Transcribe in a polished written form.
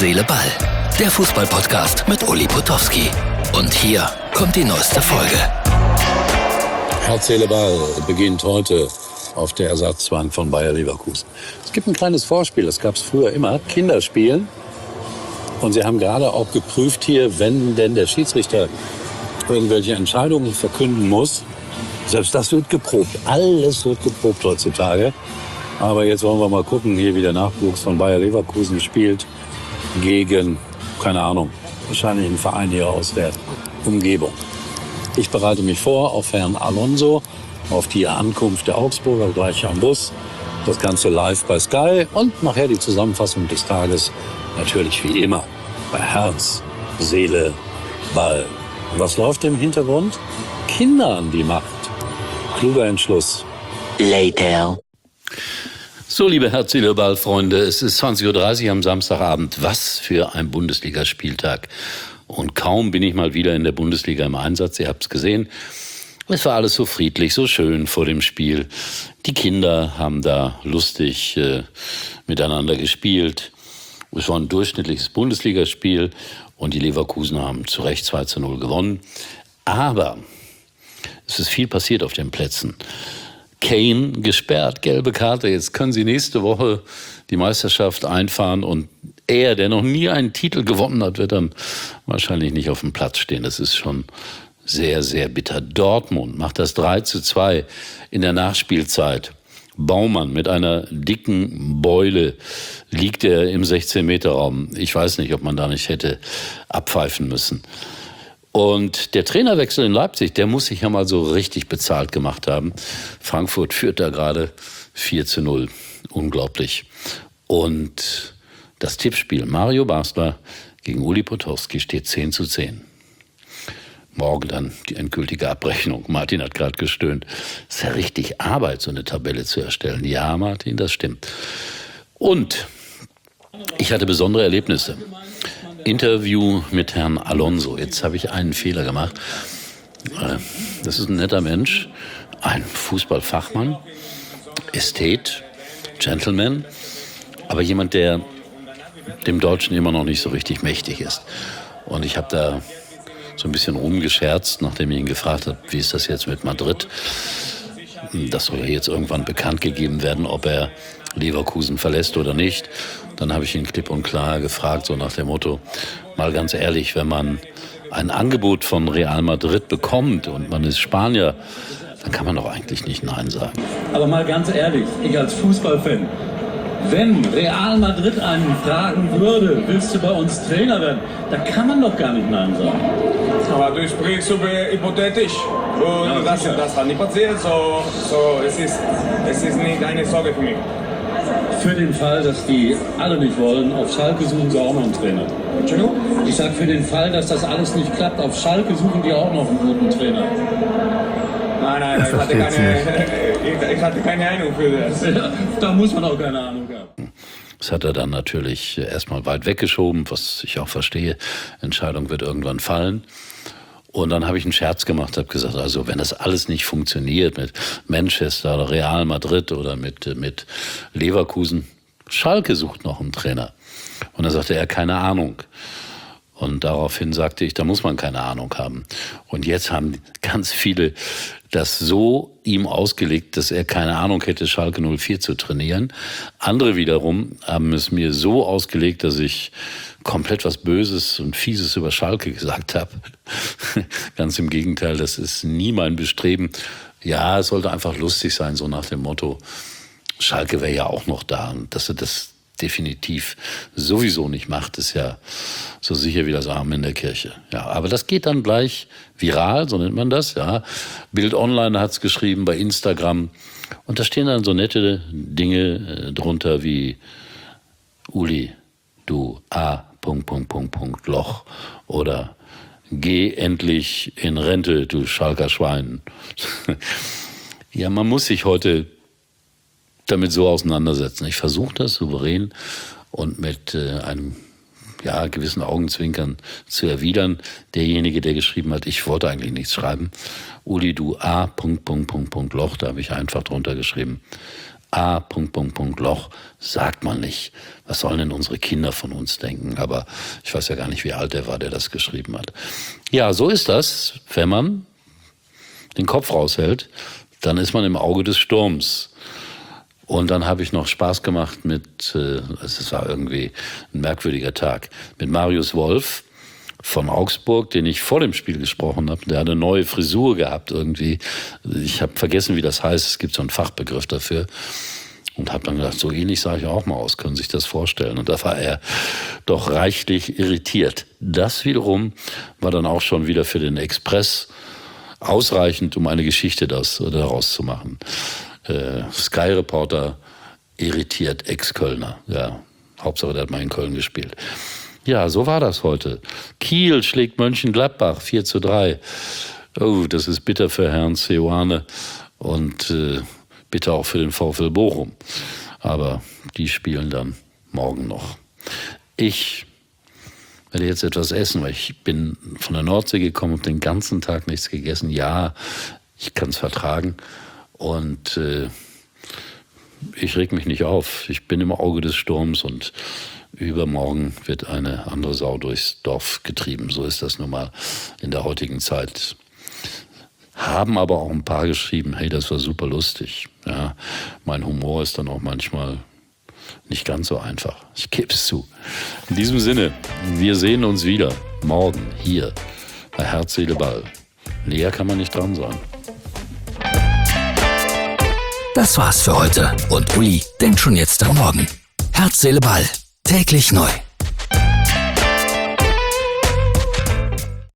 Seele, Ball. Der Fußball-Podcast mit Uli Potowski. Und hier kommt die neueste Folge. Herz, Seele, Ball beginnt heute auf der Ersatzbank von Bayer Leverkusen. Es gibt ein kleines Vorspiel, das gab es früher immer. Kinder spielen. Und sie haben gerade auch geprüft hier, wenn denn der Schiedsrichter irgendwelche Entscheidungen verkünden muss. Selbst das wird geprobt. Alles wird geprobt heutzutage. Aber jetzt wollen wir mal gucken, hier wie der Nachwuchs von Bayer Leverkusen spielt gegen, keine Ahnung, wahrscheinlich ein Verein hier aus der Umgebung. Ich bereite mich vor auf Herrn Alonso, auf die Ankunft der Augsburger gleich am Bus. Das Ganze live bei Sky und nachher die Zusammenfassung des Tages natürlich wie immer bei Herz, Seele, Ball. Und was läuft im Hintergrund? Kinder an die Macht. Kluger Entschluss. Later. So, liebe Herz-Seele-Ball-Freunde, es ist 20.30 Uhr am Samstagabend. Was für ein Bundesligaspieltag. Und kaum bin ich mal wieder in der Bundesliga im Einsatz. Ihr habt es gesehen. Es war alles so friedlich, so schön vor dem Spiel. Die Kinder haben da lustig miteinander gespielt. Es war ein durchschnittliches Bundesligaspiel und die Leverkusener haben zu Recht 2:0 gewonnen. Aber es ist viel passiert auf den Plätzen. Kane gesperrt, gelbe Karte. Jetzt können sie nächste Woche die Meisterschaft einfahren und er, der noch nie einen Titel gewonnen hat, wird dann wahrscheinlich nicht auf dem Platz stehen. Das ist schon sehr, sehr bitter. Dortmund macht das 3:2 in der Nachspielzeit. Baumann mit einer dicken Beule liegt er im 16-Meter-Raum. Ich weiß nicht, ob man da nicht hätte abpfeifen müssen. Und der Trainerwechsel in Leipzig, der muss sich ja mal so richtig bezahlt gemacht haben. Frankfurt führt da gerade 4:0. Unglaublich. Und das Tippspiel Mario Basler gegen Uli Potowski steht 10:10. Morgen dann die endgültige Abrechnung. Martin hat gerade gestöhnt. Es ist ja richtig Arbeit, so eine Tabelle zu erstellen. Ja, Martin, das stimmt. Und ich hatte besondere Erlebnisse. Interview mit Herrn Alonso. Jetzt habe ich einen Fehler gemacht. Das ist ein netter Mensch, ein Fußballfachmann, Ästhet, Gentleman, aber jemand, der dem Deutschen immer noch nicht so richtig mächtig ist. Und ich habe da so ein bisschen rumgescherzt, nachdem ich ihn gefragt habe, wie ist das jetzt mit Madrid? Das soll ja jetzt irgendwann bekannt gegeben werden, ob er Leverkusen verlässt oder nicht. Dann habe ich ihn klipp und klar gefragt, so nach dem Motto, mal ganz ehrlich, wenn man ein Angebot von Real Madrid bekommt und man ist Spanier, dann kann man doch eigentlich nicht Nein sagen. Aber mal ganz ehrlich, ich als Fußballfan, wenn Real Madrid einen fragen würde, willst du bei uns Trainer werden, da kann man doch gar nicht Nein sagen. Aber du sprichst über hypothetisch. Und das hat nicht passiert, so es ist nicht eine Sorge für mich. Für den Fall, dass die alle nicht wollen, auf Schalke suchen sie auch noch einen Trainer. Entschuldigung? Ich sage, für den Fall, dass das alles nicht klappt, auf Schalke suchen die auch noch einen guten Trainer. Nein, ich hatte keine Ahnung für das. Ja, da muss man auch keine Ahnung haben. Das hat er dann natürlich erstmal weit weggeschoben, was ich auch verstehe. Entscheidung wird irgendwann fallen. Und dann habe ich einen Scherz gemacht, habe gesagt, also wenn das alles nicht funktioniert mit Manchester oder Real Madrid oder mit Leverkusen, Schalke sucht noch einen Trainer. Und dann sagte er, keine Ahnung. Und daraufhin sagte ich, da muss man keine Ahnung haben. Und jetzt haben ganz viele das so ihm ausgelegt, dass er keine Ahnung hätte, Schalke 04 zu trainieren. Andere wiederum haben es mir so ausgelegt, dass ich komplett was Böses und Fieses über Schalke gesagt habe. Ganz im Gegenteil, das ist nie mein Bestreben. Ja, es sollte einfach lustig sein, so nach dem Motto, Schalke wäre ja auch noch da. Und dass er das definitiv sowieso nicht macht, ist ja so sicher wie das Amen in der Kirche. Ja, aber das geht dann gleich viral, so nennt man das. Ja. Bild Online hat es geschrieben, bei Instagram. Und da stehen dann so nette Dinge drunter wie Uli, du Loch oder geh endlich in Rente, du Schalker Schwein. Ja, man muss sich heute damit so auseinandersetzen. Ich versuche das souverän und mit einem gewissen Augenzwinkern zu erwidern. Derjenige, der geschrieben hat, ich wollte eigentlich nichts schreiben. Uli, du Loch, da habe ich einfach drunter geschrieben. Loch sagt man nicht. Was sollen denn unsere Kinder von uns denken? Aber ich weiß ja gar nicht, wie alt er war, der das geschrieben hat. Ja, so ist das, wenn man den Kopf raushält, dann ist man im Auge des Sturms. Und dann habe ich noch Spaß gemacht mit, es war irgendwie ein merkwürdiger Tag, mit Marius Wolf von Augsburg, den ich vor dem Spiel gesprochen habe. Der hat eine neue Frisur gehabt irgendwie. Ich habe vergessen, wie das heißt. Es gibt so einen Fachbegriff dafür. Und habe dann gedacht, so ähnlich sah ich auch mal aus. Können Sie sich das vorstellen? Und da war er doch reichlich irritiert. Das wiederum war dann auch schon wieder für den Express ausreichend, um eine Geschichte daraus zu machen. Sky-Reporter irritiert Ex-Kölner. Ja, Hauptsache, der hat mal in Köln gespielt. Ja, so war das heute. Kiel schlägt Mönchengladbach 4:3. Oh, das ist bitter für Herrn Seoane und bitter auch für den VfL Bochum. Aber die spielen dann morgen noch. Ich werde jetzt etwas essen, weil ich bin von der Nordsee gekommen und den ganzen Tag nichts gegessen. Ja, ich kann es vertragen und ich reg mich nicht auf. Ich bin im Auge des Sturms und übermorgen wird eine andere Sau durchs Dorf getrieben. So ist das nun mal in der heutigen Zeit. Haben aber auch ein paar geschrieben, hey, das war super lustig. Ja, mein Humor ist dann auch manchmal nicht ganz so einfach. Ich gebe es zu. In diesem Sinne, wir sehen uns wieder morgen hier bei Herz, Seele, Ball. Näher kann man nicht dran sein. Das war's für heute. Und Uli denkt schon jetzt am Morgen. Herz, Seele, Ball. Täglich neu.